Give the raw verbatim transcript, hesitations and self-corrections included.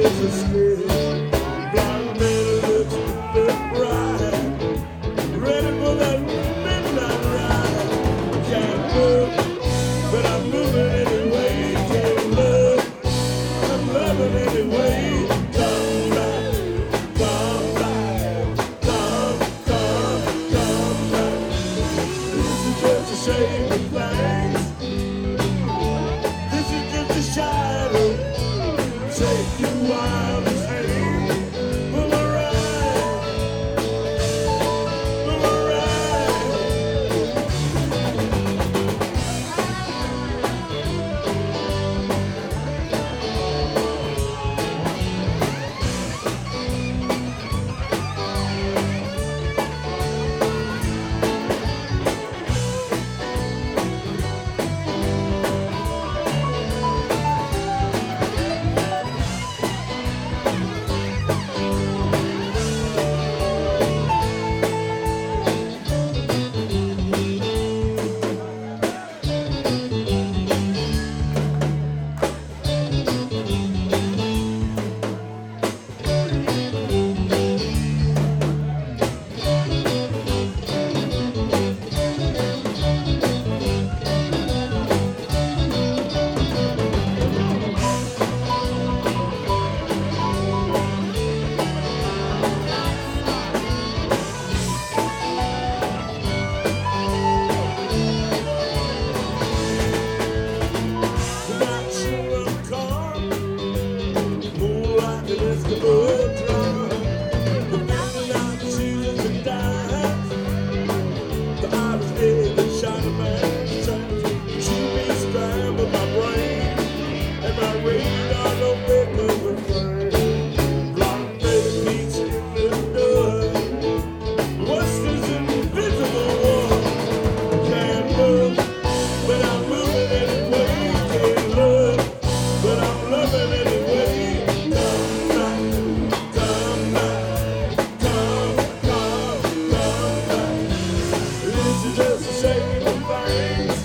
is a skill. Blind man looks look bright, ready for that midnight ride. Can't move, but I'm moving anyway. Can't love, I'm loving anyway. Come back, come back, come, come, come back. This is just a shame of things. This is just a shadow. Take you wild as hang. For my ride, for my ride. Just a shame of things.